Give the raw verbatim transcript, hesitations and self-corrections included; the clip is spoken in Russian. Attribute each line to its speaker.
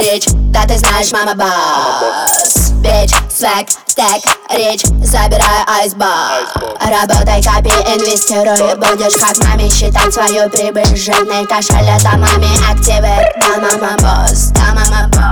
Speaker 1: речь, да ты знаешь, мама босс. Бич, свек, стек, речь, забираю айсбар. Работай, копи, инвестируй, будешь как маме считать свою прибыль. Жирный кошель, это маме активы, да мама босс, да мама босс.